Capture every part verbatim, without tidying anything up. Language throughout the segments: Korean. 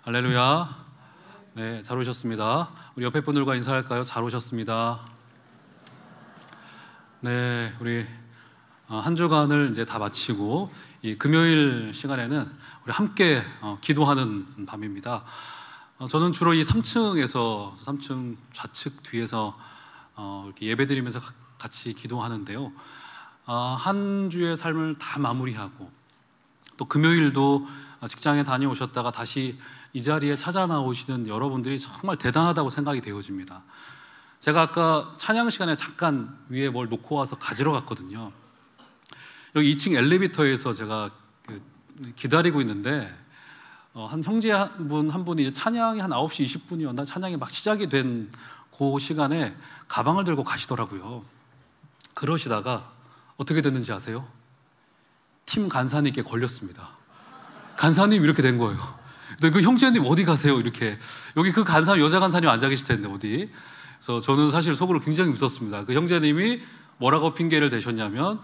할렐루야. 네, 잘 오셨습니다. 우리 옆에 분들과 인사할까요? 잘 오셨습니다. 네, 우리 한 주간을 이제 다 마치고 이 금요일 시간에는 우리 함께 기도하는 밤입니다. 저는 주로 이 삼 층에서 삼 층 좌측 뒤에서 이렇게 예배드리면서 같이 기도하는데요. 한 주의 삶을 다 마무리하고 또 금요일도 직장에 다녀오셨다가 다시 이 자리에 찾아 나오시는 여러분들이 정말 대단하다고 생각이 되어집니다. 제가 아까 찬양 시간에 잠깐 위에 뭘 놓고 와서 가지러 갔거든요. 여기 이 층 엘리베이터에서 제가 그 기다리고 있는데 어, 한 형제 한 분 한 분이 찬양이 한 아홉 시 이십 분이었나 찬양이 막 시작이 된 그 시간에 가방을 들고 가시더라고요. 그러시다가 어떻게 됐는지 아세요? 팀 간사님께 걸렸습니다. 간사님 이렇게 된 거예요. 그 형제님 어디 가세요? 이렇게 여기 그 간사 여자 간사님 앉아 계실 텐데 어디? 그래서 저는 사실 속으로 굉장히 웃었습니다. 그 형제님이 뭐라고 핑계를 대셨냐면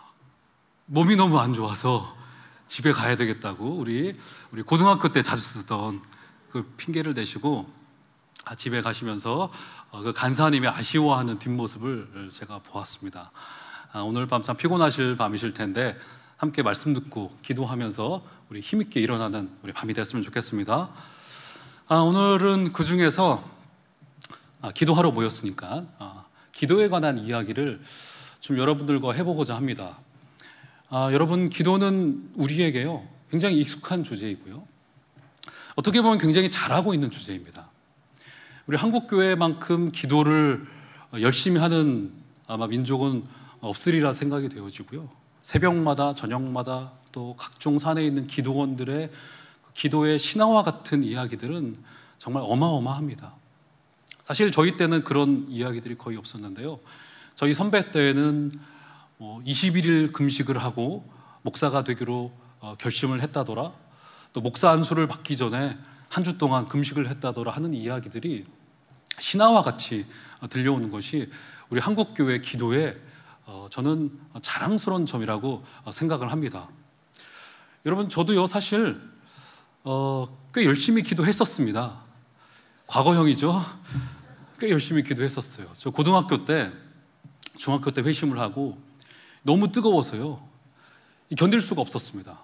몸이 너무 안 좋아서 집에 가야 되겠다고 우리 우리 고등학교 때 자주 쓰던 그 핑계를 대시고 집에 가시면서 그 간사님이 아쉬워하는 뒷모습을 제가 보았습니다. 오늘 밤 참 피곤하실 밤이실 텐데 함께 말씀 듣고 기도하면서 우리 힘있게 일어나는 우리 밤이 됐으면 좋겠습니다. 아, 오늘은 그 중에서 아, 기도하러 모였으니까 아, 기도에 관한 이야기를 좀 여러분들과 해보고자 합니다. 아, 여러분, 기도는 우리에게요 굉장히 익숙한 주제이고요, 어떻게 보면 굉장히 잘하고 있는 주제입니다. 우리 한국교회만큼 기도를 열심히 하는 아마 민족은 없으리라 생각이 되어지고요, 새벽마다 저녁마다 또 각종 산에 있는 기도원들의 기도의 신화와 같은 이야기들은 정말 어마어마합니다. 사실 저희 때는 그런 이야기들이 거의 없었는데요, 저희 선배 때에는 이십일 일 금식을 하고 목사가 되기로 결심을 했다더라, 또 목사 안수를 받기 전에 한 주 동안 금식을 했다더라 하는 이야기들이 신화와 같이 들려오는 것이 우리 한국교회 기도의 어, 저는 자랑스러운 점이라고 생각을 합니다. 여러분, 저도요 사실 어, 꽤 열심히 기도했었습니다. 과거형이죠. 꽤 열심히 기도했었어요. 저 고등학교 때, 중학교 때 회심을 하고 너무 뜨거워서요 견딜 수가 없었습니다.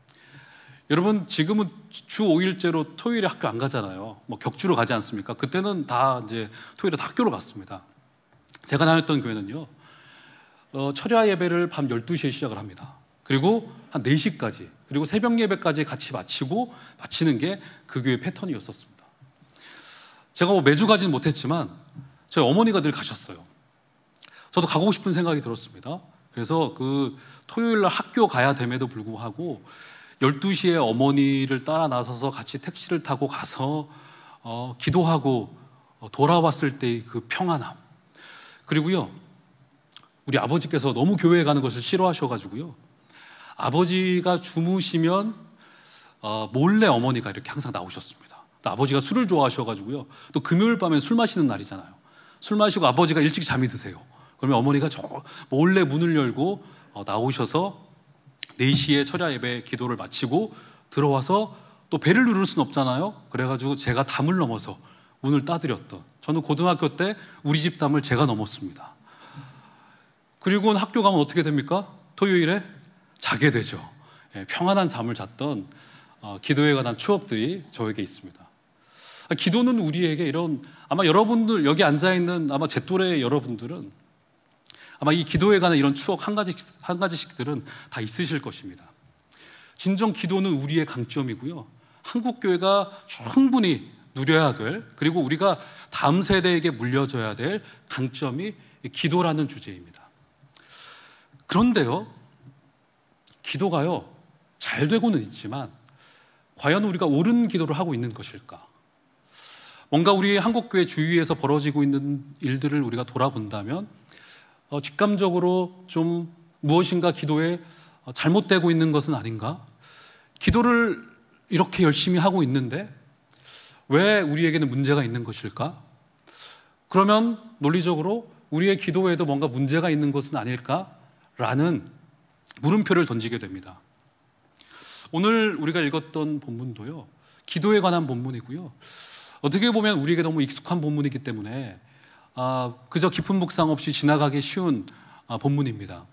여러분, 지금은 주 오 일째로 토요일에 학교 안 가잖아요. 뭐 격주로 가지 않습니까? 그때는 다 이제 토요일에 다 학교로 갔습니다. 제가 다녔던 교회는요 어, 철야 예배를 밤 열두 시에 시작을 합니다. 그리고 한 네 시까지, 그리고 새벽 예배까지 같이 마치고 마치는 게 그 교회 패턴이었었습니다. 제가 뭐 매주 가지는 못했지만 저희 어머니가 늘 가셨어요. 저도 가고 싶은 생각이 들었습니다. 그래서 그 토요일 날 학교 가야 됨에도 불구하고 열두 시에 어머니를 따라 나서서 같이 택시를 타고 가서 어, 기도하고 어, 돌아왔을 때의 그 평안함, 그리고요 우리 아버지께서 너무 교회에 가는 것을 싫어하셔가지고요, 아버지가 주무시면 어, 몰래 어머니가 이렇게 항상 나오셨습니다. 또 아버지가 술을 좋아하셔가지고요, 또 금요일 밤에 술 마시는 날이잖아요. 술 마시고 아버지가 일찍 잠이 드세요. 그러면 어머니가 저 몰래 문을 열고 어, 나오셔서 네 시에 철야 예배 기도를 마치고 들어와서 또 배를 누를 수는 없잖아요. 그래가지고 제가 담을 넘어서 문을 따드렸던, 저는 고등학교 때 우리 집 담을 제가 넘었습니다. 그리고 학교 가면 어떻게 됩니까? 토요일에 자게 되죠. 예, 평안한 잠을 잤던 어, 기도에 관한 추억들이 저에게 있습니다. 기도는 우리에게 이런, 아마 여러분들 여기 앉아있는 아마 제 또래의 여러분들은 아마 이 기도에 관한 이런 추억 한 가지, 한 가지씩들은 다 있으실 것입니다. 진정 기도는 우리의 강점이고요, 한국교회가 충분히 누려야 될, 그리고 우리가 다음 세대에게 물려줘야 될 강점이 기도라는 주제입니다. 그런데요, 기도가요 잘 되고는 있지만 과연 우리가 옳은 기도를 하고 있는 것일까? 뭔가 우리 한국교회 주위에서 벌어지고 있는 일들을 우리가 돌아본다면 어, 직감적으로 좀 무엇인가 기도에 어, 잘못되고 있는 것은 아닌가? 기도를 이렇게 열심히 하고 있는데 왜 우리에게는 문제가 있는 것일까? 그러면 논리적으로 우리의 기도에도 뭔가 문제가 있는 것은 아닐까라는 물음표를 던지게 됩니다. 오늘 우리가 읽었던 본문도요 기도에 관한 본문이고요. 어떻게 보면 우리에게 너무 익숙한 본문이기 때문에 아, 그저 깊은 묵상 없이 지나가기 쉬운 아, 본문입니다.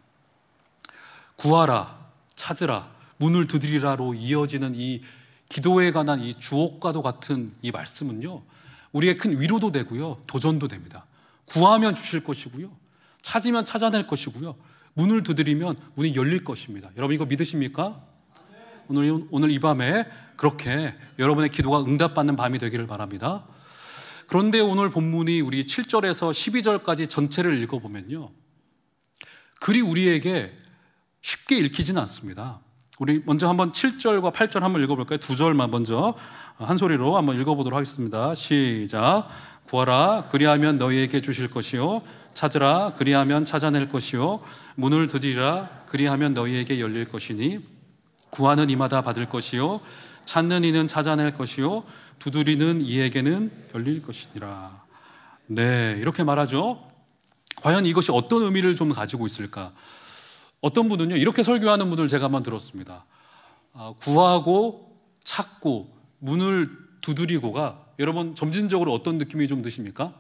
구하라, 찾으라, 문을 두드리라로 이어지는 이 기도에 관한 이 주옥과도 같은 이 말씀은요, 우리의 큰 위로도 되고요, 도전도 됩니다. 구하면 주실 것이고요, 찾으면 찾아낼 것이고요, 문을 두드리면 문이 열릴 것입니다. 여러분 이거 믿으십니까? 오늘, 오늘 이 밤에 그렇게 여러분의 기도가 응답받는 밤이 되기를 바랍니다. 그런데 오늘 본문이 우리 칠 절에서 십이 절까지 전체를 읽어보면요, 글이 우리에게 쉽게 읽히지는 않습니다. 우리 먼저 한번 칠 절과 팔 절 한번 읽어볼까요? 두 절만 먼저 한 소리로 한번 읽어보도록 하겠습니다. 시작. 구하라, 그리하면 너희에게 주실 것이요, 찾으라, 그리하면 찾아낼 것이요, 문을 두드리라, 그리하면 너희에게 열릴 것이니, 구하는 이마다 받을 것이요, 찾는 이는 찾아낼 것이요, 두드리는 이에게는 열릴 것이니라. 네, 이렇게 말하죠. 과연 이것이 어떤 의미를 좀 가지고 있을까? 어떤 분은요, 이렇게 설교하는 분을 제가 한번 들었습니다. 아, 구하고 찾고 문을 두드리고가 여러분 점진적으로 어떤 느낌이 좀 드십니까?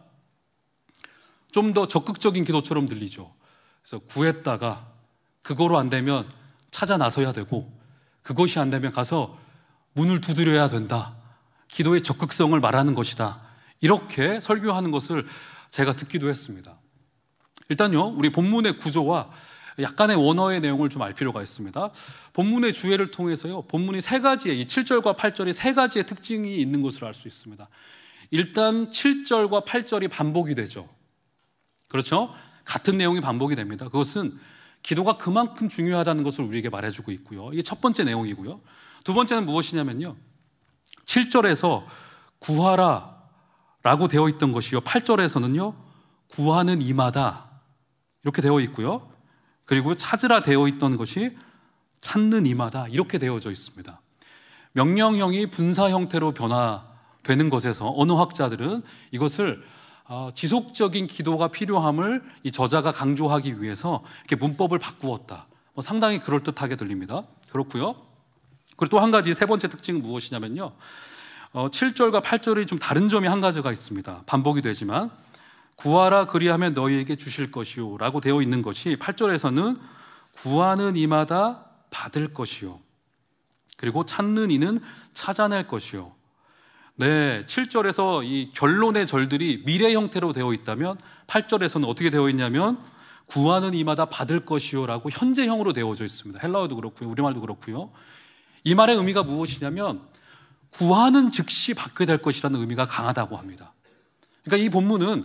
좀 더 적극적인 기도처럼 들리죠. 그래서 구했다가 그거로 안 되면 찾아 나서야 되고, 그것이 안 되면 가서 문을 두드려야 된다. 기도의 적극성을 말하는 것이다. 이렇게 설교하는 것을 제가 듣기도 했습니다. 일단요, 우리 본문의 구조와 약간의 원어의 내용을 좀 알 필요가 있습니다. 본문의 주해를 통해서요, 본문이 세 가지의, 이 칠 절과 팔 절이 세 가지의 특징이 있는 것을 알 수 있습니다. 일단 칠 절과 팔 절이 반복이 되죠. 그렇죠? 같은 내용이 반복이 됩니다. 그것은 기도가 그만큼 중요하다는 것을 우리에게 말해주고 있고요. 이게 첫 번째 내용이고요. 두 번째는 무엇이냐면요, 칠 절에서 구하라 라고 되어 있던 것이요, 팔 절에서는요 구하는 이마다 이렇게 되어 있고요, 그리고 찾으라 되어 있던 것이 찾는 이마다 이렇게 되어져 있습니다. 명령형이 분사 형태로 변화되는 것에서 언어학자들은 이것을 어, 지속적인 기도가 필요함을 이 저자가 강조하기 위해서 이렇게 문법을 바꾸었다. 뭐 상당히 그럴듯하게 들립니다. 그렇고요. 그리고 또 한 가지, 세 번째 특징은 무엇이냐면요, 어, 칠 절과 팔 절이 좀 다른 점이 한 가지가 있습니다. 반복이 되지만 구하라, 그리하면 너희에게 주실 것이요 라고 되어 있는 것이 팔 절에서는 구하는 이마다 받을 것이요, 그리고 찾는 이는 찾아낼 것이요. 네, 칠 절에서 이 결론의 절들이 미래 형태로 되어 있다면 팔 절에서는 어떻게 되어 있냐면 구하는 이마다 받을 것이요 라고 현재형으로 되어져 있습니다. 헬라어도 그렇고요, 우리말도 그렇고요. 이 말의 의미가 무엇이냐면 구하는 즉시 받게 될 것이라는 의미가 강하다고 합니다. 그러니까 이 본문은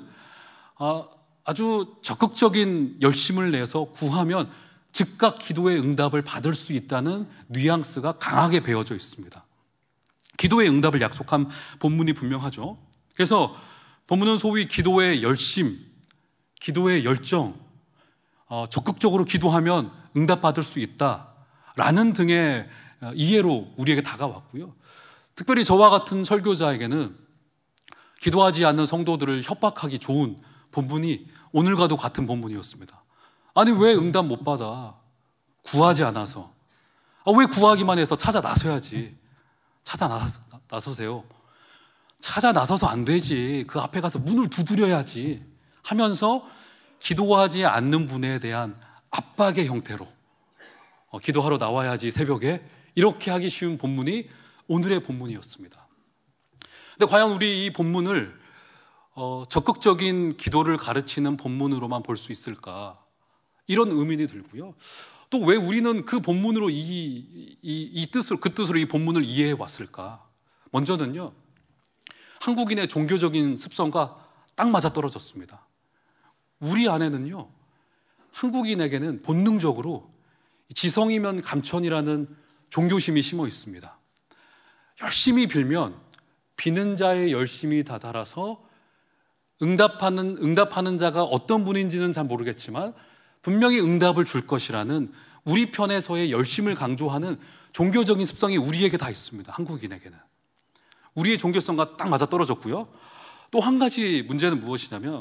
아주 적극적인 열심을 내서 구하면 즉각 기도의 응답을 받을 수 있다는 뉘앙스가 강하게 배어져 있습니다. 기도의 응답을 약속한 본문이 분명하죠. 그래서 본문은 소위 기도의 열심, 기도의 열정, 어, 적극적으로 기도하면 응답받을 수 있다라는 등의 이해로 우리에게 다가왔고요. 특별히 저와 같은 설교자에게는 기도하지 않는 성도들을 협박하기 좋은 본문이 오늘과도 같은 본문이었습니다. 아니 왜 응답 못 받아? 구하지 않아서. 아, 왜 구하기만 해서 찾아 나서야지. 찾아 나서, 나서세요. 찾아 나서서 안 되지. 그 앞에 가서 문을 두드려야지 하면서 기도하지 않는 분에 대한 압박의 형태로 어, 기도하러 나와야지 새벽에, 이렇게 하기 쉬운 본문이 오늘의 본문이었습니다. 근데 과연 우리 이 본문을 어, 적극적인 기도를 가르치는 본문으로만 볼 수 있을까? 이런 의문이 들고요. 또 왜 우리는 그 본문으로 이, 이, 이 뜻으로, 그 뜻으로 이 본문을 이해해 왔을까? 먼저는요, 한국인의 종교적인 습성과 딱 맞아 떨어졌습니다. 우리 안에는요, 한국인에게는 본능적으로 지성이면 감천이라는 종교심이 심어 있습니다. 열심히 빌면 비는 자의 열심이 다다라서 응답하는, 응답하는 자가 어떤 분인지는 잘 모르겠지만 분명히 응답을 줄 것이라는 우리 편에서의 열심을 강조하는 종교적인 습성이 우리에게 다 있습니다. 한국인에게는. 우리의 종교성과 딱 맞아 떨어졌고요. 또 한 가지 문제는 무엇이냐면,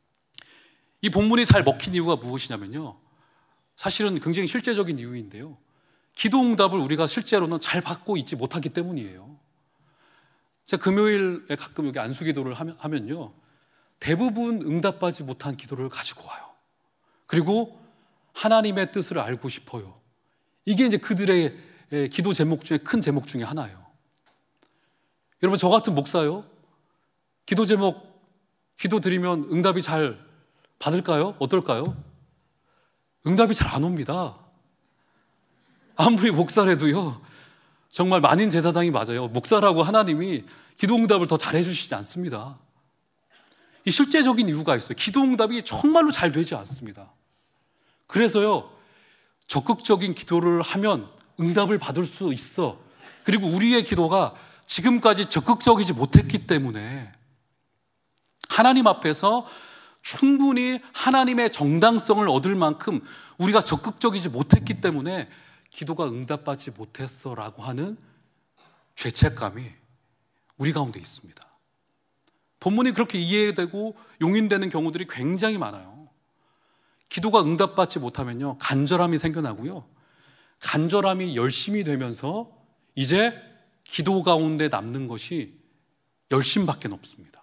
이 본문이 잘 먹힌 이유가 무엇이냐면요, 사실은 굉장히 실제적인 이유인데요, 기도 응답을 우리가 실제로는 잘 받고 있지 못하기 때문이에요. 제가 금요일에 가끔 여기 안수기도를 하면, 하면요, 대부분 응답받지 못한 기도를 가지고 와요. 그리고 하나님의 뜻을 알고 싶어요. 이게 이제 그들의 기도 제목 중에 큰 제목 중에 하나예요. 여러분, 저 같은 목사요, 기도 제목 기도 드리면 응답이 잘 받을까요? 어떨까요? 응답이 잘 안 옵니다. 아무리 목사라도요, 정말 만인 제사장이 맞아요. 목사라고 하나님이 기도 응답을 더 잘해 주시지 않습니다. 이 실제적인 이유가 있어요. 기도 응답이 정말로 잘 되지 않습니다. 그래서요, 적극적인 기도를 하면 응답을 받을 수 있어. 그리고 우리의 기도가 지금까지 적극적이지 못했기 때문에, 하나님 앞에서 충분히 하나님의 정당성을 얻을 만큼 우리가 적극적이지 못했기 때문에 기도가 응답받지 못했어라고 하는 죄책감이 우리 가운데 있습니다. 본문이 그렇게 이해되고 용인되는 경우들이 굉장히 많아요. 기도가 응답받지 못하면요, 간절함이 생겨나고요, 간절함이 열심이 되면서 이제 기도 가운데 남는 것이 열심밖에 없습니다.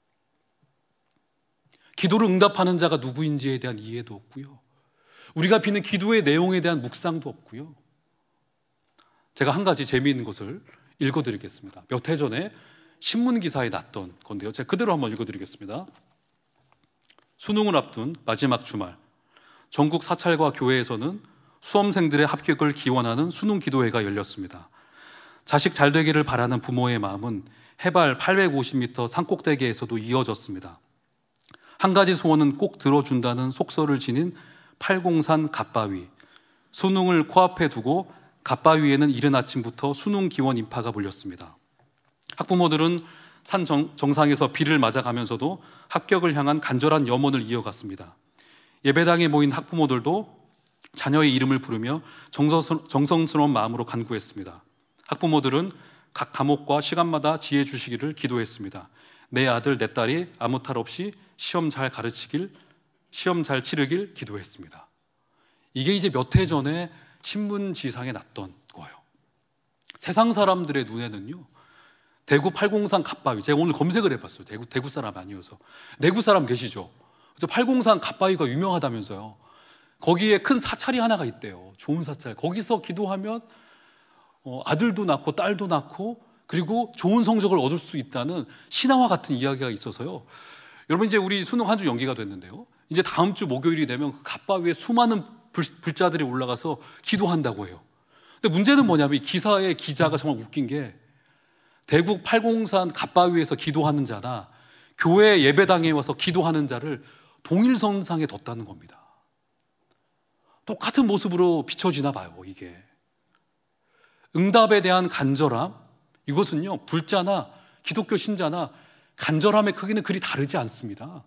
기도를 응답하는 자가 누구인지에 대한 이해도 없고요, 우리가 비는 기도의 내용에 대한 묵상도 없고요. 제가 한 가지 재미있는 것을 읽어드리겠습니다. 몇 해 전에 신문기사에 났던 건데요, 제가 그대로 한번 읽어드리겠습니다. 수능을 앞둔 마지막 주말, 전국 사찰과 교회에서는 수험생들의 합격을 기원하는 수능 기도회가 열렸습니다. 자식 잘 되기를 바라는 부모의 마음은 해발 팔백오십 미터 산꼭대기에서도 이어졌습니다. 한 가지 소원은 꼭 들어준다는 속설을 지닌 팔공산 갓바위. 수능을 코앞에 두고 갓바위에는 이른 아침부터 수능 기원 인파가 몰렸습니다. 학부모들은 산 정, 정상에서 비를 맞아가면서도 합격을 향한 간절한 염원을 이어갔습니다. 예배당에 모인 학부모들도 자녀의 이름을 부르며 정성스러, 정성스러운 마음으로 간구했습니다. 학부모들은 각 과목과 시간마다 지혜 주시기를 기도했습니다. 내 아들, 내 딸이 아무 탈 없이 시험 잘 가르치길, 시험 잘 치르길 기도했습니다. 이게 이제 몇 해 전에 신문지상에 났던 거예요. 세상 사람들의 눈에는요, 대구 팔공산 갓바위, 제가 오늘 검색을 해봤어요. 대구, 대구 사람 아니어서. 대구 사람 계시죠? 그래서 팔공산 갓바위가 유명하다면서요. 거기에 큰 사찰이 하나가 있대요. 좋은 사찰. 거기서 기도하면 어, 아들도 낳고 딸도 낳고 그리고 좋은 성적을 얻을 수 있다는 신화와 같은 이야기가 있어서요. 여러분, 이제 우리 수능 한 주 연기가 됐는데요, 이제 다음 주 목요일이 되면 그 갓바위에 수많은 불, 불자들이 올라가서 기도한다고 해요. 근데 문제는 뭐냐면, 이 기사의 기자가 정말 웃긴 게, 대구 팔공산 갓바위에서 기도하는 자나 교회 예배당에 와서 기도하는 자를 동일선상에 뒀다는 겁니다. 똑같은 모습으로 비춰지나 봐요. 이게 응답에 대한 간절함, 이것은요, 불자나 기독교 신자나 간절함의 크기는 그리 다르지 않습니다.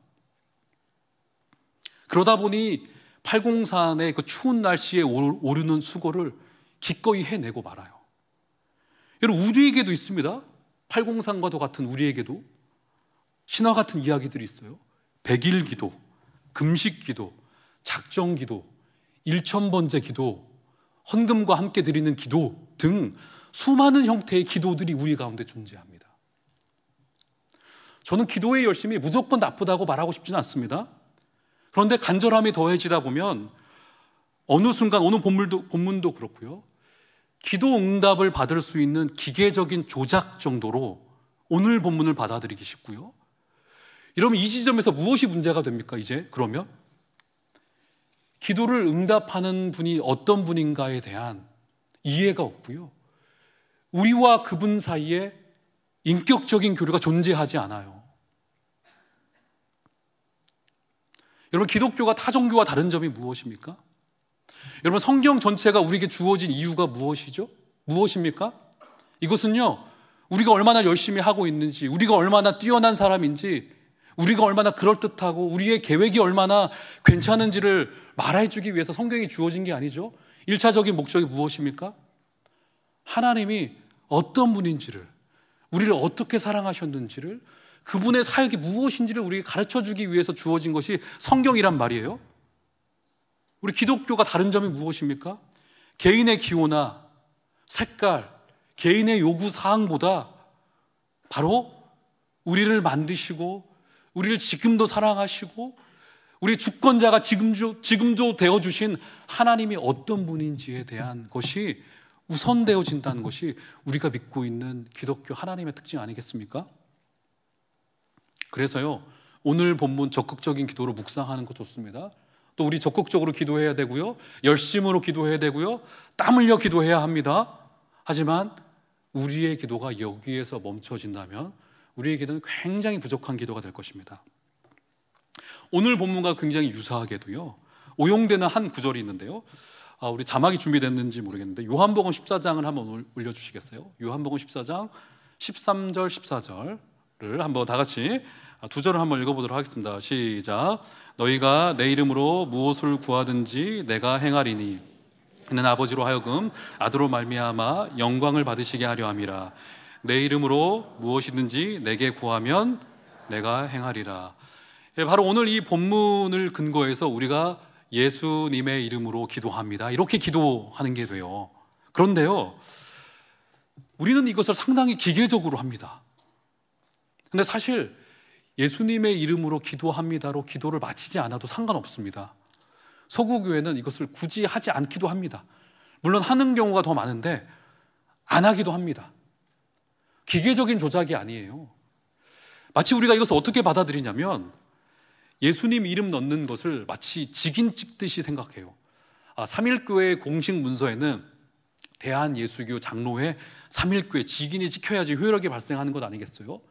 그러다 보니 팔공산의 그 추운 날씨에 오르는 수고를 기꺼이 해내고 말아요. 여러분, 우리에게도 있습니다. 팔공산과도 같은 우리에게도 신화 같은 이야기들이 있어요. 백일 기도, 금식 기도, 작정 기도, 일천번제 기도, 헌금과 함께 드리는 기도 등 수많은 형태의 기도들이 우리 가운데 존재합니다. 저는 기도의 열심이 무조건 나쁘다고 말하고 싶지는 않습니다. 그런데 간절함이 더해지다 보면 어느 순간, 오늘 본문도, 본문도 그렇고요, 기도 응답을 받을 수 있는 기계적인 조작 정도로 오늘 본문을 받아들이기 쉽고요. 여러분, 이 지점에서 무엇이 문제가 됩니까? 이제 그러면 기도를 응답하는 분이 어떤 분인가에 대한 이해가 없고요, 우리와 그분 사이에 인격적인 교류가 존재하지 않아요. 여러분, 기독교가 타 종교와 다른 점이 무엇입니까? 여러분, 성경 전체가 우리에게 주어진 이유가 무엇이죠? 무엇입니까? 이것은요, 우리가 얼마나 열심히 하고 있는지, 우리가 얼마나 뛰어난 사람인지, 우리가 얼마나 그럴듯하고 우리의 계획이 얼마나 괜찮은지를 말해주기 위해서 성경이 주어진 게 아니죠. 일차적인 목적이 무엇입니까? 하나님이 어떤 분인지를, 우리를 어떻게 사랑하셨는지를, 그분의 사역이 무엇인지를 우리에게 가르쳐주기 위해서 주어진 것이 성경이란 말이에요. 우리 기독교가 다른 점이 무엇입니까? 개인의 기호나 색깔, 개인의 요구사항보다 바로 우리를 만드시고 우리를 지금도 사랑하시고 우리 주권자가 지금도, 지금도 되어주신 하나님이 어떤 분인지에 대한 것이 우선되어진다는 것이 우리가 믿고 있는 기독교 하나님의 특징 아니겠습니까? 그래서요, 오늘 본문 적극적인 기도로 묵상하는 것 좋습니다. 또 우리 적극적으로 기도해야 되고요, 열심으로 기도해야 되고요, 땀 흘려 기도해야 합니다. 하지만 우리의 기도가 여기에서 멈춰진다면 우리의 기도는 굉장히 부족한 기도가 될 것입니다. 오늘 본문과 굉장히 유사하게도요, 오용되는 한 구절이 있는데요, 아, 우리 자막이 준비됐는지 모르겠는데 요한복음 십사 장을 한번 올려주시겠어요? 요한복음 십사 장 십삼 절 십사 절을 한번 다 같이 두 절을 한번 읽어보도록 하겠습니다. 시작. 너희가 내 이름으로 무엇을 구하든지 내가 행하리니 이는 아버지로 하여금 아들로 말미암아 영광을 받으시게 하려 함이라. 내 이름으로 무엇이든지 내게 구하면 내가 행하리라. 예, 바로 오늘 이 본문을 근거해서 우리가 예수님의 이름으로 기도합니다, 이렇게 기도하는 게 돼요. 그런데요, 우리는 이것을 상당히 기계적으로 합니다. 근데 사실 예수님의 이름으로 기도합니다로 기도를 마치지 않아도 상관없습니다. 서구교회는 이것을 굳이 하지 않기도 합니다. 물론 하는 경우가 더 많은데 안 하기도 합니다. 기계적인 조작이 아니에요. 마치 우리가 이것을 어떻게 받아들이냐면 예수님 이름 넣는 것을 마치 직인 찍듯이 생각해요. 아, 삼일교회의 공식 문서에는 대한예수교 장로회 삼일교회 직인이 찍혀야지 효력이 발생하는 것 아니겠어요?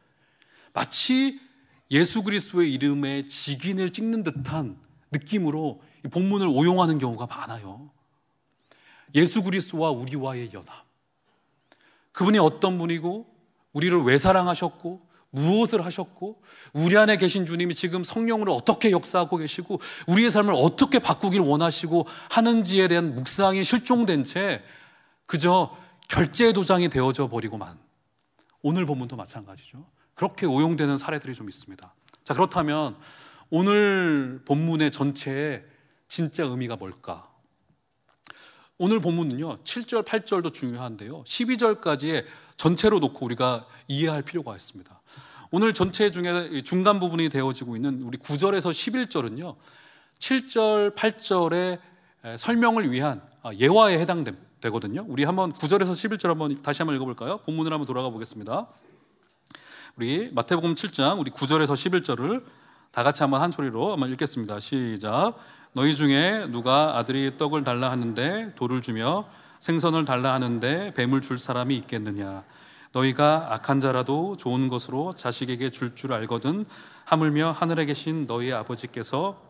마치 예수 그리스도의 이름에 직인을 찍는 듯한 느낌으로 이 본문을 오용하는 경우가 많아요. 예수 그리스도와 우리와의 연합, 그분이 어떤 분이고 우리를 왜 사랑하셨고 무엇을 하셨고 우리 안에 계신 주님이 지금 성령으로 어떻게 역사하고 계시고 우리의 삶을 어떻게 바꾸길 원하시고 하는지에 대한 묵상이 실종된 채 그저 결제 도장이 되어져 버리고만, 오늘 본문도 마찬가지죠. 그렇게 오용되는 사례들이 좀 있습니다. 자, 그렇다면 오늘 본문의 전체의 진짜 의미가 뭘까? 오늘 본문은요, 칠 절, 팔 절도 중요한데요, 십이 절까지의 전체로 놓고 우리가 이해할 필요가 있습니다. 오늘 전체 중에 중간 부분이 되어지고 있는 우리 구 절에서 십일 절은요, 칠 절, 팔 절의 설명을 위한 예화에 해당되거든요. 우리 한번 구 절에서 십일 절 한번 다시 한번 읽어볼까요? 본문을 한번 돌아가 보겠습니다. 우리 마태복음 칠 장 우리 구 절에서 십일 절을 다 같이 한번 한 소리로 한번 읽겠습니다. 시작. 너희 중에 누가 아들이 떡을 달라 하는데 돌을 주며 생선을 달라 하는데 뱀을 줄 사람이 있겠느냐? 너희가 악한 자라도 좋은 것으로 자식에게 줄 줄 알거든 하물며 하늘에 계신 너희 아버지께서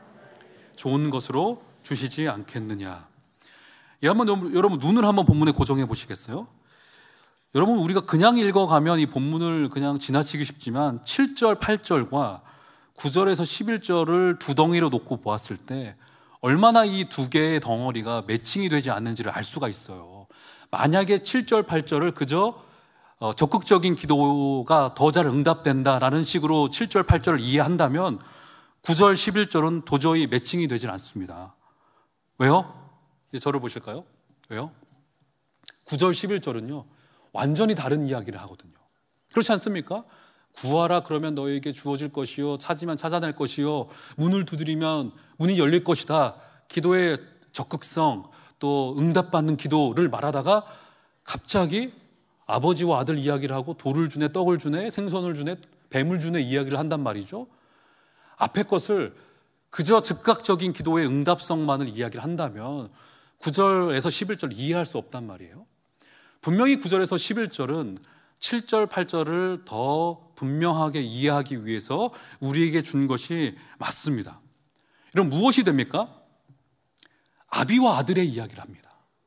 좋은 것으로 주시지 않겠느냐? 예, 한번 여러분 눈을 한번 본문에 고정해 보시겠어요? 여러분, 우리가 그냥 읽어가면 이 본문을 그냥 지나치기 쉽지만 칠 절, 팔 절과 구 절에서 십일 절을 두 덩이로 놓고 보았을 때 얼마나 이 두 개의 덩어리가 매칭이 되지 않는지를 알 수가 있어요. 만약에 칠 절, 팔 절을 그저 어, 적극적인 기도가 더 잘 응답된다라는 식으로 칠 절, 팔 절을 이해한다면 구 절, 십일 절은 도저히 매칭이 되질 않습니다. 왜요? 이제 저를 보실까요? 왜요? 구 절, 십일 절은요 완전히 다른 이야기를 하거든요. 그렇지 않습니까? 구하라 그러면 너에게 주어질 것이요, 찾으면 찾아낼 것이요, 문을 두드리면 문이 열릴 것이다. 기도의 적극성, 또 응답받는 기도를 말하다가 갑자기 아버지와 아들 이야기를 하고 돌을 주네, 떡을 주네, 생선을 주네, 뱀을 주네 이야기를 한단 말이죠. 앞에 것을 그저 즉각적인 기도의 응답성만을 이야기를 한다면 구 절에서 십일 절 이해할 수 없단 말이에요. 분명히 구 절에서 십일 절은 칠 절, 팔 절을 더 분명하게 이해하기 위해서 우리에게 준 것이 맞습니다. 이런 무엇이 됩니까? 아비와 아들의 이야기를 합니다.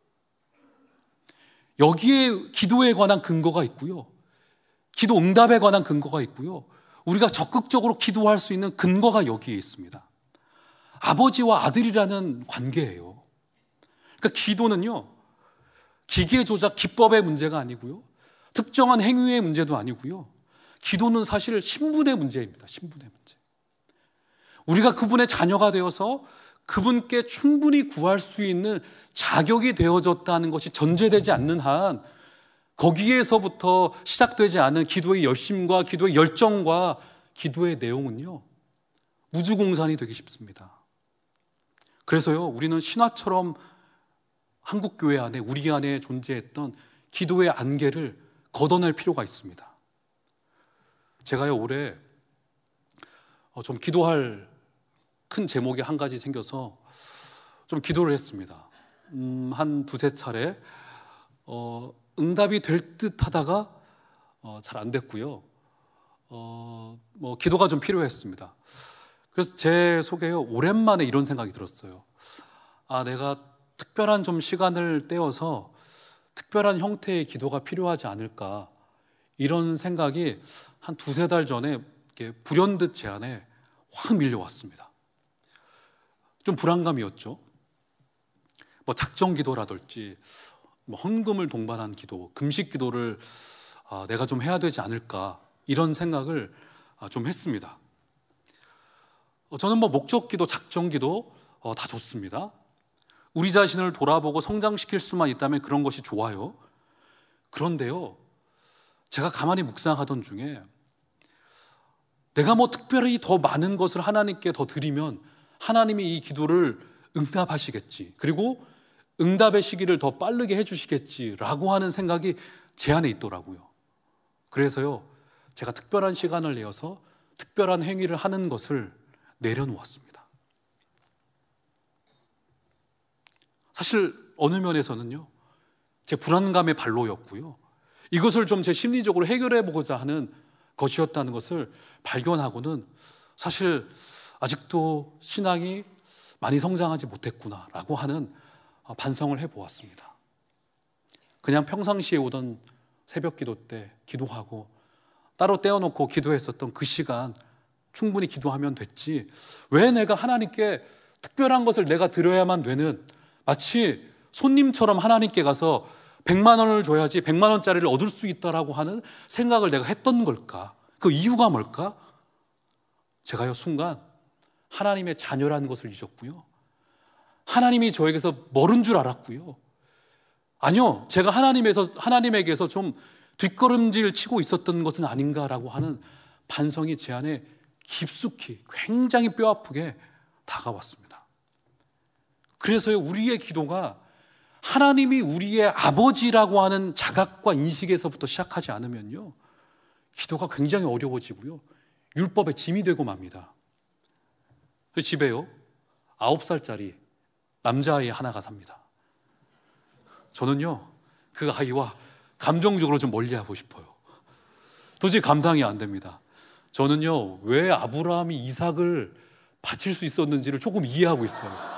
여기에 기도에 관한 근거가 있고요, 기도 응답에 관한 근거가 있고요, 우리가 적극적으로 기도할 수 있는 근거가 여기에 있습니다. 아버지와 아들이라는 관계예요. 그러니까 기도는요 기계 조작 기법의 문제가 아니고요, 특정한 행위의 문제도 아니고요, 기도는 사실 신분의 문제입니다. 신분의 문제. 우리가 그분의 자녀가 되어서 그분께 충분히 구할 수 있는 자격이 되어졌다는 것이 전제되지 않는 한 거기에서부터 시작되지 않은 기도의 열심과 기도의 열정과 기도의 내용은요, 무주공산이 되기 쉽습니다. 그래서요, 우리는 신화처럼 한국교회 안에, 우리 안에 존재했던 기도의 안개를 걷어낼 필요가 있습니다. 제가요, 올해 좀 기도할 큰 제목이 한 가지 생겨서 좀 기도를 했습니다. 음, 한 두세 차례 어, 응답이 될 듯 하다가 어, 잘 안 됐고요. 어, 뭐 기도가 좀 필요했습니다. 그래서 제 속에요, 오랜만에 이런 생각이 들었어요. 아, 내가 특별한 좀 시간을 떼어서 특별한 형태의 기도가 필요하지 않을까, 이런 생각이 한 두세 달 전에 이렇게 불현듯 제 안에 확 밀려왔습니다. 좀 불안감이었죠. 뭐 작정 기도라든지 뭐 헌금을 동반한 기도, 금식 기도를 아, 내가 좀 해야 되지 않을까, 이런 생각을 아, 좀 했습니다. 어, 저는 뭐 목적 기도, 작정 기도 어, 다 좋습니다. 우리 자신을 돌아보고 성장시킬 수만 있다면 그런 것이 좋아요. 그런데요, 제가 가만히 묵상하던 중에 내가 뭐 특별히 더 많은 것을 하나님께 더 드리면 하나님이 이 기도를 응답하시겠지, 그리고 응답의 시기를 더 빠르게 해주시겠지라고 하는 생각이 제 안에 있더라고요. 그래서요, 제가 특별한 시간을 내어서 특별한 행위를 하는 것을 내려놓았습니다. 사실 어느 면에서는요, 제 불안감의 발로였고요, 이것을 좀 제 심리적으로 해결해 보고자 하는 것이었다는 것을 발견하고는 사실 아직도 신앙이 많이 성장하지 못했구나라고 하는 반성을 해보았습니다. 그냥 평상시에 오던 새벽 기도 때 기도하고 따로 떼어놓고 기도했었던 그 시간 충분히 기도하면 됐지, 왜 내가 하나님께 특별한 것을 내가 드려야만 되는, 마치 손님처럼 하나님께 가서 백만 원을 줘야지 백만 원짜리를 얻을 수 있다라고 하는 생각을 내가 했던 걸까? 그 이유가 뭘까? 제가요, 순간 하나님의 자녀라는 것을 잊었고요, 하나님이 저에게서 멀은 줄 알았고요, 아니요, 제가 하나님에서, 하나님에게서 좀 뒷걸음질 치고 있었던 것은 아닌가라고 하는 반성이 제 안에 깊숙이, 굉장히 뼈아프게 다가왔습니다. 그래서요, 우리의 기도가 하나님이 우리의 아버지라고 하는 자각과 인식에서부터 시작하지 않으면요, 기도가 굉장히 어려워지고요, 율법의 짐이 되고 맙니다. 집에요, 아홉 살짜리 남자아이 하나가 삽니다. 저는요, 그 아이와 감정적으로 좀 멀리하고 싶어요. 도저히 감당이 안 됩니다. 저는요, 왜 아브라함이 이삭을 바칠 수 있었는지를 조금 이해하고 있어요.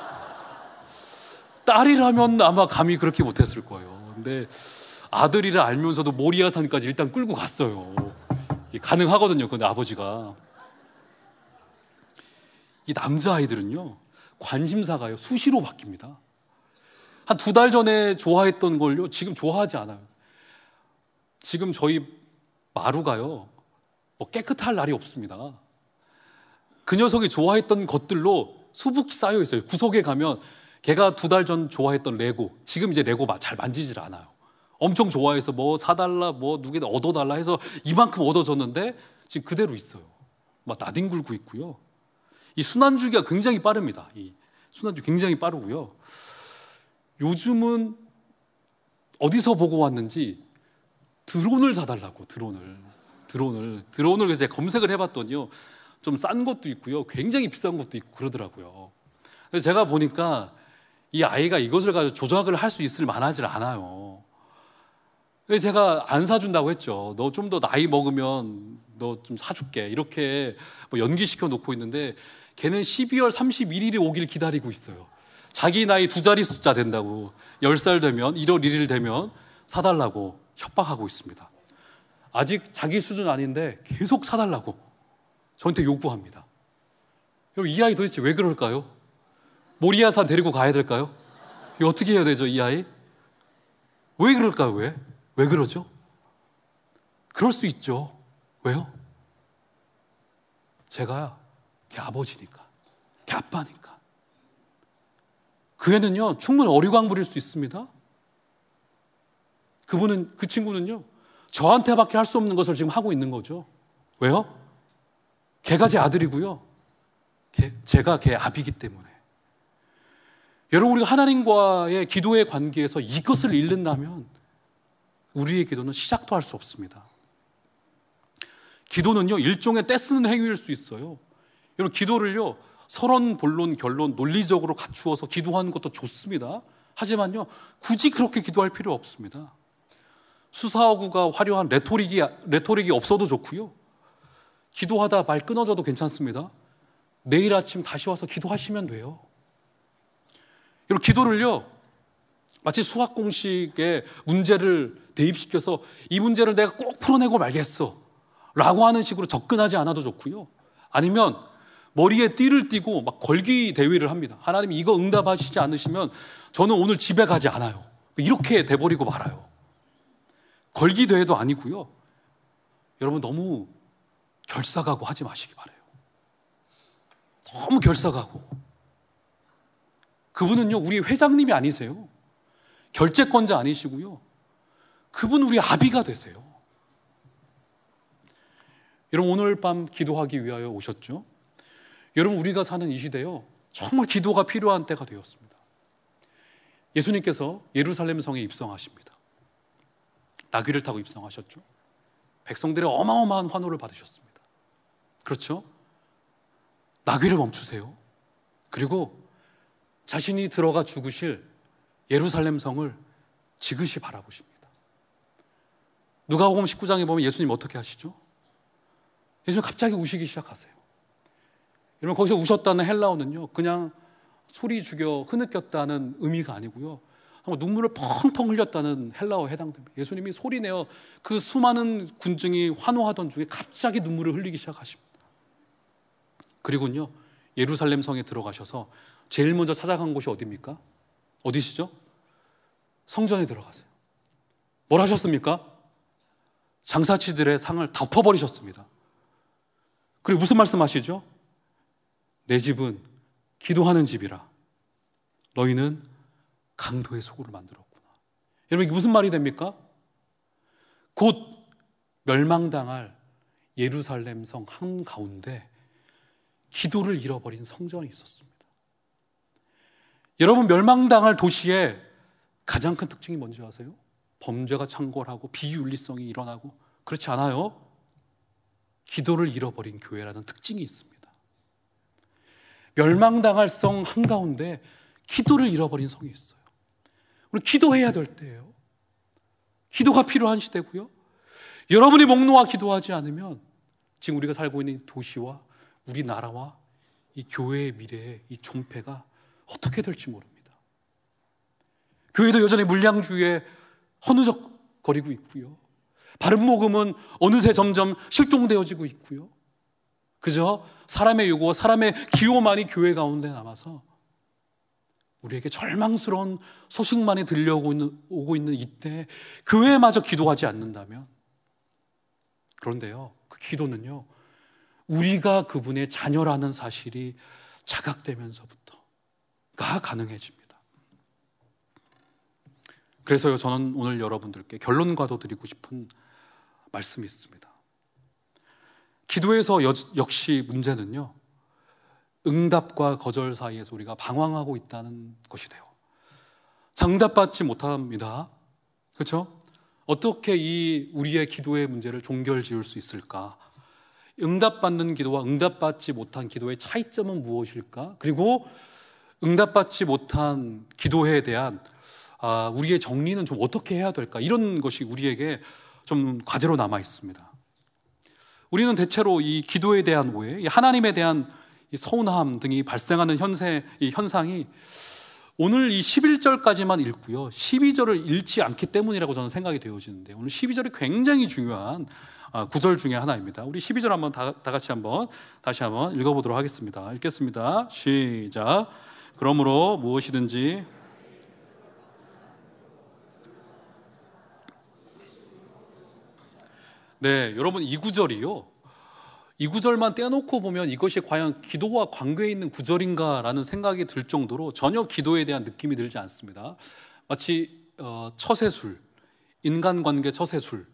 딸이라면 아마 감히 그렇게 못했을 거예요. 근데 아들이라 알면서도 모리아산까지 일단 끌고 갔어요. 이게 가능하거든요. 근데 아버지가. 이 남자아이들은요, 관심사가요, 수시로 바뀝니다. 한 두 달 전에 좋아했던 걸요, 지금 좋아하지 않아요. 지금 저희 마루가요, 뭐 깨끗할 날이 없습니다. 그 녀석이 좋아했던 것들로 수북히 쌓여 있어요. 구석에 가면 걔가 두 달 전 좋아했던 레고, 지금 이제 레고 잘 만지질 않아요. 엄청 좋아해서 뭐 사달라, 뭐 누구에 얻어달라 해서 이만큼 얻어줬는데 지금 그대로 있어요. 막 나뒹굴고 있고요. 이 순환주기가 굉장히 빠릅니다. 이 순환주기 굉장히 빠르고요. 요즘은 어디서 보고 왔는지 드론을 사달라고, 드론을. 드론을. 드론을 그래서 제가 검색을 해봤더니요, 좀 싼 것도 있고요, 굉장히 비싼 것도 있고 그러더라고요. 그래서 제가 보니까 이 아이가 이것을 가지고 조작을 할 수 있을 만하질 않아요. 그래서 제가 안 사준다고 했죠. 너 좀 더 나이 먹으면 너 좀 사줄게, 이렇게 뭐 연기시켜 놓고 있는데 걔는 십이월 삼십일일이 오길 기다리고 있어요. 자기 나이 두 자리 숫자 된다고, 열 살 되면, 일월 일일 되면 사달라고 협박하고 있습니다. 아직 자기 수준 아닌데 계속 사달라고 저한테 요구합니다. 여러분, 이 아이 도대체 왜 그럴까요? 모리아산 데리고 가야 될까요? 이거 어떻게 해야 되죠, 이 아이? 왜 그럴까요? 왜? 왜 그러죠? 그럴 수 있죠. 왜요? 제가 걔 아버지니까, 걔 아빠니까. 그 애는요, 충분히 어리광 부릴 수 있습니다. 그분은, 그 친구는요, 저한테밖에 할 수 없는 것을 지금 하고 있는 거죠. 왜요? 걔가 제 아들이고요. 걔, 제가 걔 아비이기 때문에. 여러분, 우리가 하나님과의 기도의 관계에서 이것을 잃는다면 우리의 기도는 시작도 할 수 없습니다. 기도는요, 일종의 떼쓰는 행위일 수 있어요. 여러분, 기도를요, 서론, 본론, 결론, 논리적으로 갖추어서 기도하는 것도 좋습니다. 하지만요, 굳이 그렇게 기도할 필요 없습니다. 수사어구가 화려한 레토릭이, 레토릭이 없어도 좋고요. 기도하다 말 끊어져도 괜찮습니다. 내일 아침 다시 와서 기도하시면 돼요. 여러분, 기도를요, 마치 수학 공식에 문제를 대입시켜서 이 문제를 내가 꼭 풀어내고 말겠어 라고 하는 식으로 접근하지 않아도 좋고요. 아니면 머리에 띠를 띠고 막 걸기 대회를 합니다. 하나님 이거 응답하시지 않으시면 저는 오늘 집에 가지 않아요. 이렇게 돼버리고 말아요. 걸기 대회도 아니고요. 여러분, 너무 결사가고 하지 마시기 바라요. 너무 결사가고. 그분은요, 우리 회장님이 아니세요. 결재권자 아니시고요. 그분 우리 아비가 되세요. 여러분, 오늘 밤 기도하기 위하여 오셨죠? 여러분, 우리가 사는 이 시대요, 정말 기도가 필요한 때가 되었습니다. 예수님께서 예루살렘 성에 입성하십니다. 나귀를 타고 입성하셨죠. 백성들의 어마어마한 환호를 받으셨습니다. 그렇죠? 나귀를 멈추세요. 그리고 자신이 들어가 죽으실 예루살렘 성을 지그시 바라보십니다. 누가복음 십구 장에 보면 예수님 어떻게 하시죠? 예수님 갑자기 우시기 시작하세요. 여러분, 거기서 우셨다는 헬라어는요, 그냥 소리 죽여 흐느꼈다는 의미가 아니고요, 눈물을 펑펑 흘렸다는 헬라어에 해당됩니다. 예수님이 소리내어 그 수많은 군중이 환호하던 중에 갑자기 눈물을 흘리기 시작하십니다. 그리고요, 예루살렘 성에 들어가셔서 제일 먼저 찾아간 곳이 어디입니까? 어디시죠? 성전에 들어가세요. 뭘 하셨습니까? 장사치들의 상을 덮어버리셨습니다. 그리고 무슨 말씀하시죠? 내 집은 기도하는 집이라 너희는 강도의 소굴을 만들었구나. 여러분, 이게 무슨 말이 됩니까? 곧 멸망당할 예루살렘 성 한가운데 기도를 잃어버린 성전이 있었습니다. 여러분, 멸망당할 도시의 가장 큰 특징이 뭔지 아세요? 범죄가 창궐하고 비윤리성이 일어나고 그렇지 않아요? 기도를 잃어버린 교회라는 특징이 있습니다. 멸망당할 성 한가운데 기도를 잃어버린 성이 있어요. 우리 기도해야 될 때예요. 기도가 필요한 시대고요. 여러분이 목 놓아 기도하지 않으면 지금 우리가 살고 있는 도시와 우리나라와 이 교회의 미래의 이 존폐가 어떻게 될지 모릅니다. 교회도 여전히 물량주의에 허느적거리고 있고요. 바른 복음은 어느새 점점 실종되어지고 있고요. 그저 사람의 요구와 사람의 기호만이 교회 가운데 남아서 우리에게 절망스러운 소식만이 들려오고 있는, 오고 있는 이때 교회마저 기도하지 않는다면, 그런데요, 그 기도는요, 우리가 그분의 자녀라는 사실이 자각되면서부터가 가능해집니다. 그래서요, 저는 오늘 여러분들께 결론과도 드리고 싶은 말씀이 있습니다. 기도에서 여, 역시 문제는요, 응답과 거절 사이에서 우리가 방황하고 있다는 것이 돼요. 장답받지 못합니다. 그렇죠? 어떻게 이 우리의 기도의 문제를 종결지을 수 있을까? 응답받는 기도와 응답받지 못한 기도의 차이점은 무엇일까? 그리고 응답받지 못한 기도에 대한 아, 우리의 정리는 좀 어떻게 해야 될까? 이런 것이 우리에게 좀 과제로 남아 있습니다. 우리는 대체로 이 기도에 대한 오해, 이 하나님에 대한 이 서운함 등이 발생하는 현세, 이 현상이 오늘 이 십일 절까지만 읽고요, 십이 절을 읽지 않기 때문이라고 저는 생각이 되어지는데, 오늘 십이 절이 굉장히 중요한 구절 중에 하나입니다. 우리 십이 절 한번 다, 다 같이 한번 다시 한번 읽어보도록 하겠습니다. 읽겠습니다. 시작. 그러므로 무엇이든지 네, 여러분, 이 구절이요, 이 구절만 떼놓고 보면 이것이 과연 기도와 관계에 있는 구절인가라는 생각이 들 정도로 전혀 기도에 대한 느낌이 들지 않습니다. 마치 어, 처세술, 인간관계 처세술,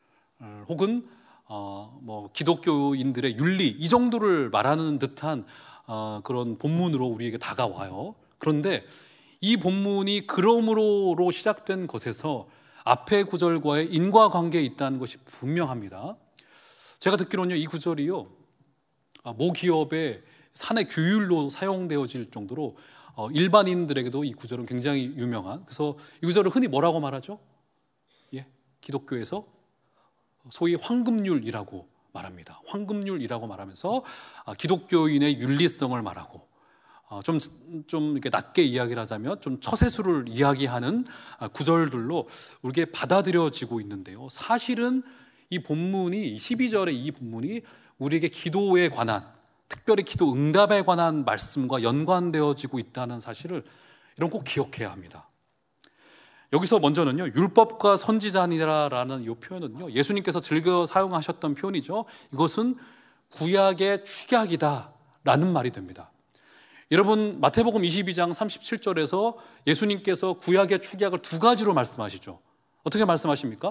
혹은 어, 뭐 기독교인들의 윤리, 이 정도를 말하는 듯한 어, 그런 본문으로 우리에게 다가와요. 그런데 이 본문이 그러므로로 시작된 것에서 앞의 구절과의 인과관계에 있다는 것이 분명합니다. 제가 듣기로는요, 이 구절이요, 모 기업의 사내 규율로 사용되어질 정도로 어, 일반인들에게도 이 구절은 굉장히 유명한, 그래서 이 구절을 흔히 뭐라고 말하죠? 예, 기독교에서 소위 황금률이라고 말합니다. 황금률이라고 말하면서 기독교인의 윤리성을 말하고, 좀, 좀 이렇게 낮게 이야기를 하자면 좀 처세술을 이야기하는 구절들로 우리에게 받아들여지고 있는데요. 사실은 이 본문이, 십이 절의 이 본문이 우리에게 기도에 관한, 특별히 기도 응답에 관한 말씀과 연관되어지고 있다는 사실을 이런 꼭 기억해야 합니다. 여기서 먼저는요, 율법과 선지자니라라는 이 표현은요, 예수님께서 즐겨 사용하셨던 표현이죠. 이것은 구약의 축약이다 라는 말이 됩니다. 여러분, 마태복음 이십이 장 삼십칠 절에서 예수님께서 구약의 축약을 두 가지로 말씀하시죠. 어떻게 말씀하십니까?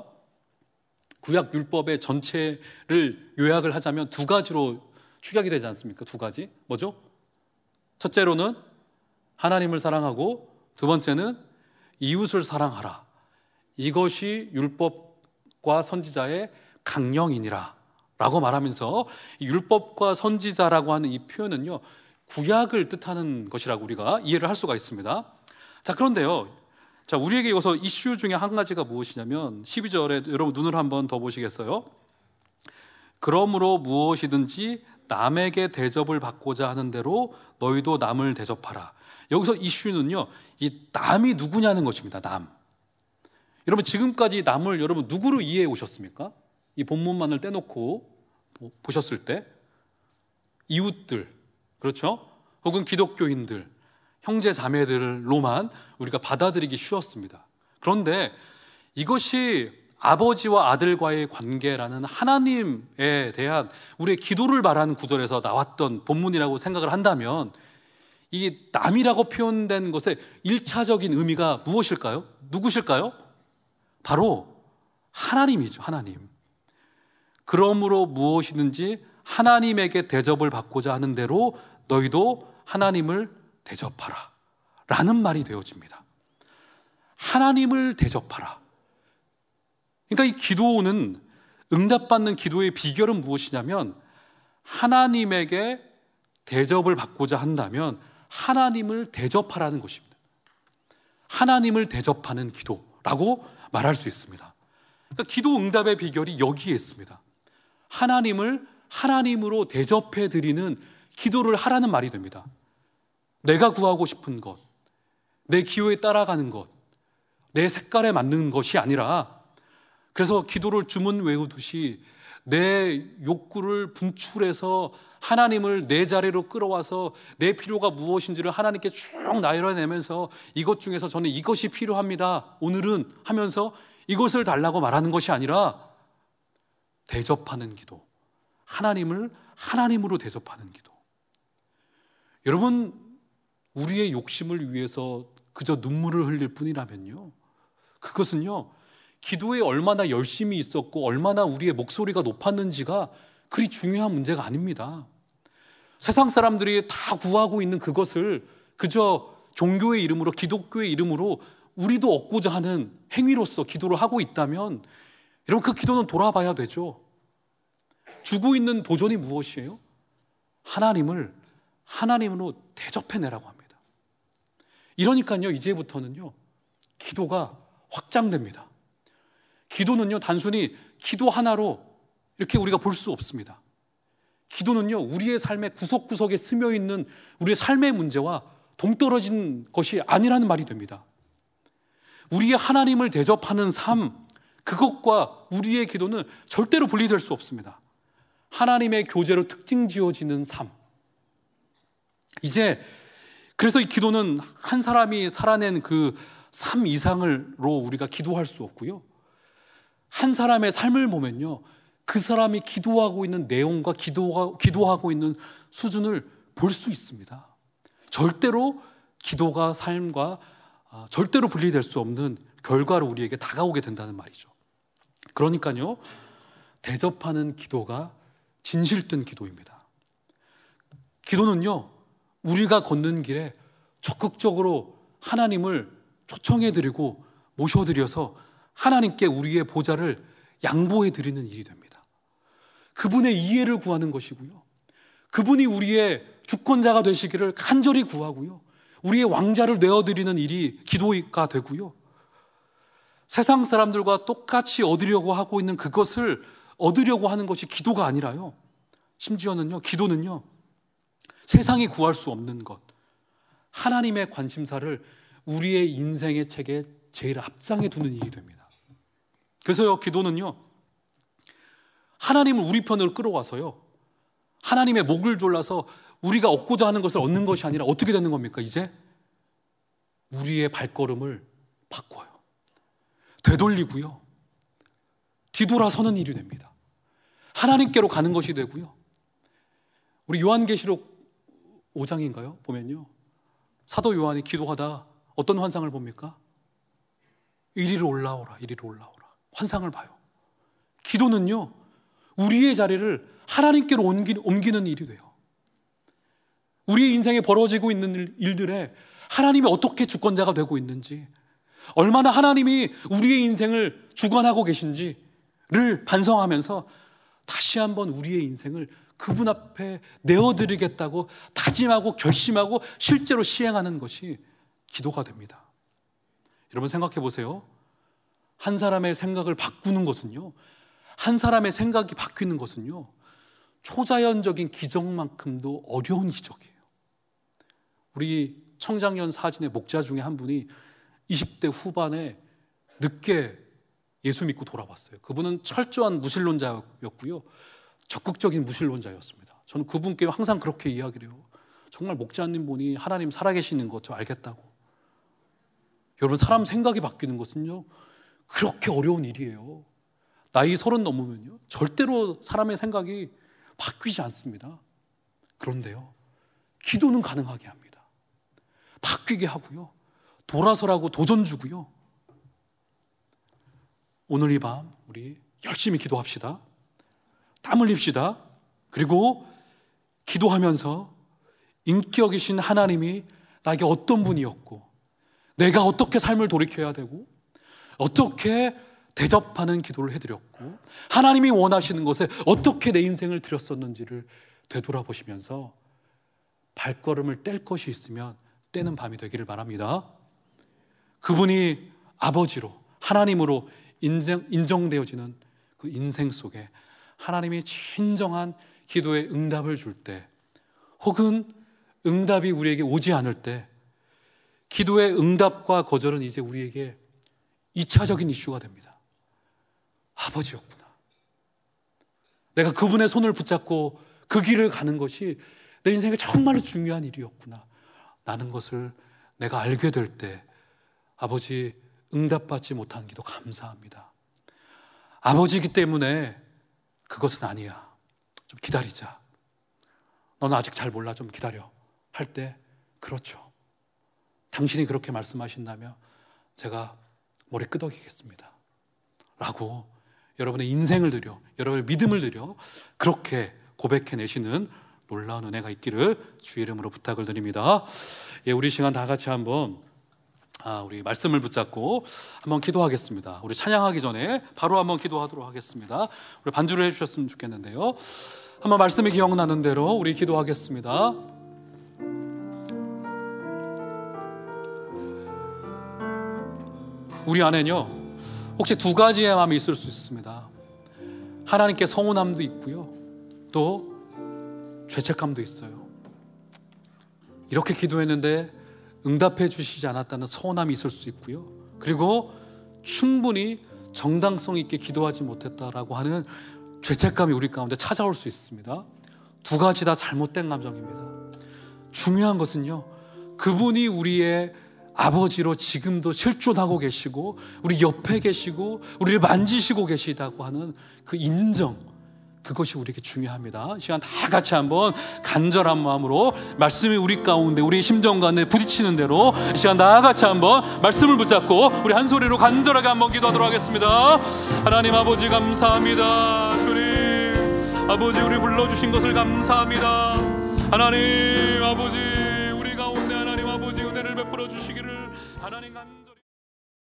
구약 율법의 전체를 요약을 하자면 두 가지로 축약이 되지 않습니까? 두 가지. 뭐죠? 첫째로는 하나님을 사랑하고, 두 번째는 이웃을 사랑하라. 이것이 율법과 선지자의 강령이니라 라고 말하면서, 율법과 선지자라고 하는 이 표현은요, 구약을 뜻하는 것이라고 우리가 이해를 할 수가 있습니다. 자, 그런데요, 자, 우리에게 여기서 이슈 중에 한 가지가 무엇이냐면 십이 절에 여러분 눈을 한번 더 보시겠어요? 그러므로 무엇이든지 남에게 대접을 받고자 하는 대로 너희도 남을 대접하라. 여기서 이슈는요, 이 남이 누구냐는 것입니다. 남. 여러분, 지금까지 남을 여러분 누구로 이해해 오셨습니까? 이 본문만을 떼놓고 보셨을 때 이웃들, 그렇죠? 혹은 기독교인들, 형제 자매들로만 우리가 받아들이기 쉬웠습니다. 그런데 이것이 아버지와 아들과의 관계라는 하나님에 대한 우리의 기도를 말하는 구절에서 나왔던 본문이라고 생각을 한다면, 이 남이라고 표현된 것의 일차적인 의미가 무엇일까요? 누구실까요? 바로 하나님이죠. 하나님. 그러므로 무엇이든지 하나님에게 대접을 받고자 하는 대로 너희도 하나님을 대접하라 라는 말이 되어집니다. 하나님을 대접하라. 그러니까 이 기도는, 응답받는 기도의 비결은 무엇이냐면, 하나님에게 대접을 받고자 한다면 하나님을 대접하라는 것입니다. 하나님을 대접하는 기도라고 말할 수 있습니다. 그러니까 기도 응답의 비결이 여기에 있습니다. 하나님을 하나님으로 대접해 드리는 기도를 하라는 말이 됩니다. 내가 구하고 싶은 것, 내 기호에 따라가는 것, 내 색깔에 맞는 것이 아니라, 그래서 기도를 주문 외우듯이 내 욕구를 분출해서 하나님을 내 자리로 끌어와서 내 필요가 무엇인지를 하나님께 쭉 나열해내면서, 이것 중에서 저는 이것이 필요합니다, 오늘은 하면서 이것을 달라고 말하는 것이 아니라 대접하는 기도, 하나님을 하나님으로 대접하는 기도. 여러분, 우리의 욕심을 위해서 그저 눈물을 흘릴 뿐이라면요, 그것은요, 기도에 얼마나 열심히 있었고 얼마나 우리의 목소리가 높았는지가 그리 중요한 문제가 아닙니다. 세상 사람들이 다 구하고 있는 그것을 그저 종교의 이름으로, 기독교의 이름으로 우리도 얻고자 하는 행위로서 기도를 하고 있다면, 여러분, 그 기도는 돌아봐야 되죠. 주고 있는 도전이 무엇이에요? 하나님을 하나님으로 대접해내라고 합니다. 이러니까요, 이제부터는요, 기도가 확장됩니다. 기도는요, 단순히 기도 하나로 이렇게 우리가 볼 수 없습니다. 기도는요, 우리의 삶의 구석구석에 스며 있는 우리의 삶의 문제와 동떨어진 것이 아니라는 말이 됩니다. 우리의 하나님을 대접하는 삶, 그것과 우리의 기도는 절대로 분리될 수 없습니다. 하나님의 교제로 특징 지어지는 삶. 이제 그래서 이 기도는 한 사람이 살아낸 그 삶 이상으로 우리가 기도할 수 없고요, 한 사람의 삶을 보면요, 그 사람이 기도하고 있는 내용과 기도하, 기도하고 있는 수준을 볼 수 있습니다. 절대로 기도가 삶과 절대로 분리될 수 없는 결과로 우리에게 다가오게 된다는 말이죠. 그러니까요, 대접하는 기도가 진실된 기도입니다. 기도는요, 우리가 걷는 길에 적극적으로 하나님을 초청해드리고 모셔드려서 하나님께 우리의 보좌를 양보해드리는 일이 됩니다. 그분의 이해를 구하는 것이고요, 그분이 우리의 주권자가 되시기를 간절히 구하고요, 우리의 왕자를 내어드리는 일이 기도가 되고요, 세상 사람들과 똑같이 얻으려고 하고 있는 그것을 얻으려고 하는 것이 기도가 아니라요, 심지어는요, 기도는요, 세상이 구할 수 없는 것, 하나님의 관심사를 우리의 인생의 책에 제일 앞장에 두는 일이 됩니다. 그래서요, 기도는요, 하나님을 우리 편으로 끌어와서요, 하나님의 목을 졸라서 우리가 얻고자 하는 것을 얻는 것이 아니라 어떻게 되는 겁니까? 이제 우리의 발걸음을 바꿔요. 되돌리고요, 뒤돌아서는 일이 됩니다. 하나님께로 가는 것이 되고요. 우리 요한계시록 오 장인가요? 보면요, 사도 요한이 기도하다 어떤 환상을 봅니까? 이리로 올라오라, 이리로 올라오라. 환상을 봐요. 기도는요, 우리의 자리를 하나님께로 옮기는 일이 돼요. 우리의 인생에 벌어지고 있는 일들에 하나님이 어떻게 주권자가 되고 있는지, 얼마나 하나님이 우리의 인생을 주관하고 계신지를 반성하면서 다시 한번 우리의 인생을 그분 앞에 내어드리겠다고 다짐하고 결심하고 실제로 시행하는 것이 기도가 됩니다. 여러분 생각해 보세요. 한 사람의 생각을 바꾸는 것은요, 한 사람의 생각이 바뀌는 것은요, 초자연적인 기적만큼도 어려운 기적이에요. 우리 청장년 사진의 목자 중에 한 분이 이십 대 후반에 늦게 예수 믿고 돌아왔어요. 그분은 철저한 무신론자였고요, 적극적인 무신론자였습니다. 저는 그분께 항상 그렇게 이야기를 해요. 정말 목자님 분이 하나님 살아계시는 것 저 알겠다고. 여러분, 사람 생각이 바뀌는 것은요, 그렇게 어려운 일이에요. 나이 서른 넘으면요, 절대로 사람의 생각이 바뀌지 않습니다. 그런데요, 기도는 가능하게 합니다. 바뀌게 하고요, 돌아서라고 도전 주고요. 오늘 이 밤 우리 열심히 기도합시다. 땀 흘립시다. 그리고 기도하면서 인격이신 하나님이 나에게 어떤 분이었고, 내가 어떻게 삶을 돌이켜야 되고, 어떻게 대접하는 기도를 해드렸고, 하나님이 원하시는 것에 어떻게 내 인생을 드렸었는지를 되돌아보시면서 발걸음을 뗄 것이 있으면 떼는 밤이 되기를 바랍니다. 그분이 아버지로, 하나님으로 인정, 인정되어지는 그 인생 속에 하나님이 진정한 기도의 응답을 줄 때, 혹은 응답이 우리에게 오지 않을 때, 기도의 응답과 거절은 이제 우리에게 이 차적인 이슈가 됩니다. 아버지였구나. 내가 그분의 손을 붙잡고 그 길을 가는 것이 내 인생에 정말로 중요한 일이었구나 라는 것을 내가 알게 될 때, 아버지 응답받지 못한 기도 감사합니다. 아버지이기 때문에 그것은 아니야. 좀 기다리자. 너는 아직 잘 몰라. 좀 기다려. 할 때, 그렇죠. 당신이 그렇게 말씀하신다면 제가 머리 끄덕이겠습니다. 라고 여러분의 인생을 들여, 여러분의 믿음을 들여 그렇게 고백해내시는 놀라운 은혜가 있기를 주의 이름으로 부탁을 드립니다. 예, 우리 시간 다 같이 한번 아, 우리 말씀을 붙잡고 한번 기도하겠습니다. 우리 찬양하기 전에 바로 한번 기도하도록 하겠습니다. 우리 반주를 해주셨으면 좋겠는데요. 한번 말씀이 기억나는 대로 우리 기도하겠습니다. 우리 안에는요, 혹시 두 가지의 마음이 있을 수 있습니다. 하나님께 서운함도 있고요, 또 죄책감도 있어요. 이렇게 기도했는데 응답해 주시지 않았다는 서운함이 있을 수 있고요, 그리고 충분히 정당성 있게 기도하지 못했다라고 하는 죄책감이 우리 가운데 찾아올 수 있습니다. 두 가지 다 잘못된 감정입니다. 중요한 것은요, 그분이 우리의 아버지로 지금도 실존하고 계시고 우리 옆에 계시고 우리를 만지시고 계시다고 하는 그 인정, 그것이 우리에게 중요합니다. 이 시간 다 같이 한번 간절한 마음으로 말씀이 우리 가운데 우리 심정 가운데 부딪히는 대로 이 시간 다 같이 한번 말씀을 붙잡고 우리 한 소리로 간절하게 한번 기도하도록 하겠습니다. 하나님 아버지 감사합니다. 주님 아버지 우리 불러주신 것을 감사합니다. 하나님 아버지 우리 가운데 하나님 아버지 은혜를 베풀어 주시기를 하나님 간절